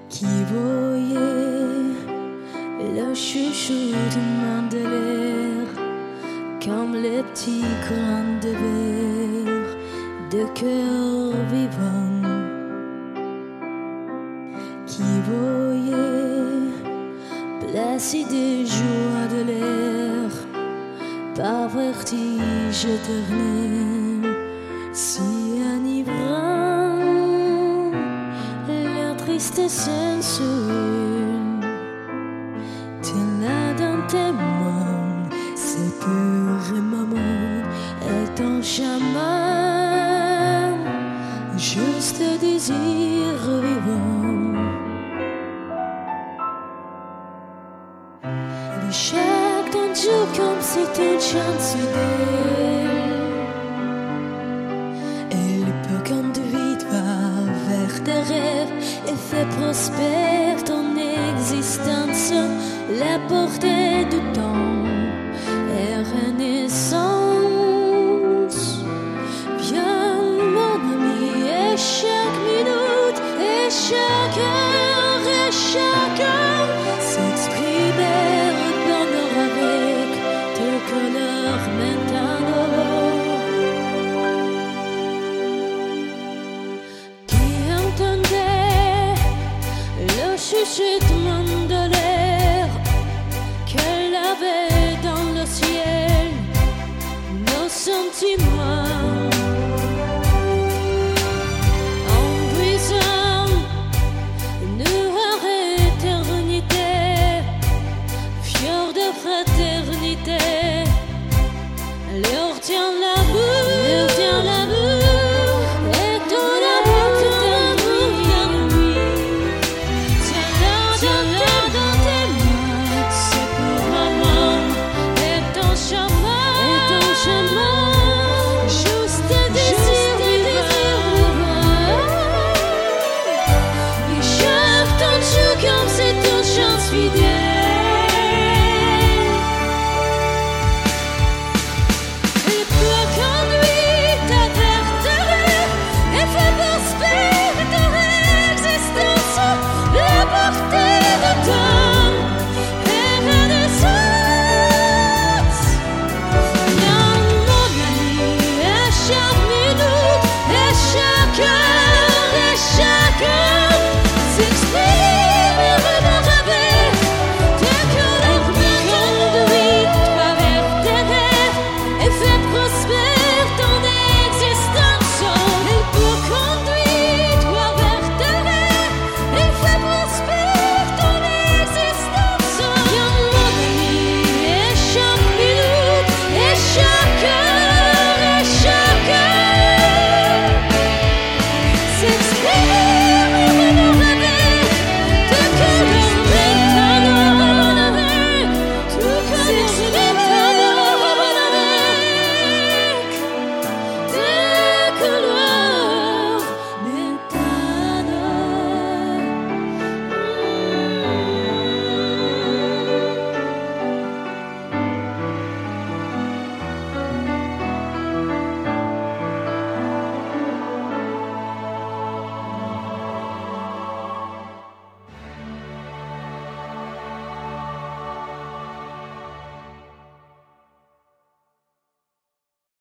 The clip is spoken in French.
Qui voyait le chuchotement de l'air comme les petits coins de verre de cœur vivant. Qui voyait placide des joies de l'air par vertige éternel, si enivrant la tristesse insolue. T'es là dans tes mains, c'est pur et maman et ton chemin, juste désir vivant. Chaque ton jour comme c'est une chance fidèle, et le peu qu'on te vide va vers tes rêves et fait prospère ton existence. La portée du temps et renaissance. Viens mon ami, et chaque minute et chaque heure et chaque heure s'exprimer couleur maintenant. Qui entendait le chuchotement de l'air qu'elle avait dans le ciel, nos sentiments en brisant leur éternité, fior de fraternité. Leur tient la boue, leur tient la boue, et ton amour t'ennuie. Tiens-la dans tes mains, c'est pour maman, et ton chemin, juste désir vivant. Et chaque ton jour comme c'est une chance fidèle. Chaque heure et chaque heure s'exprime.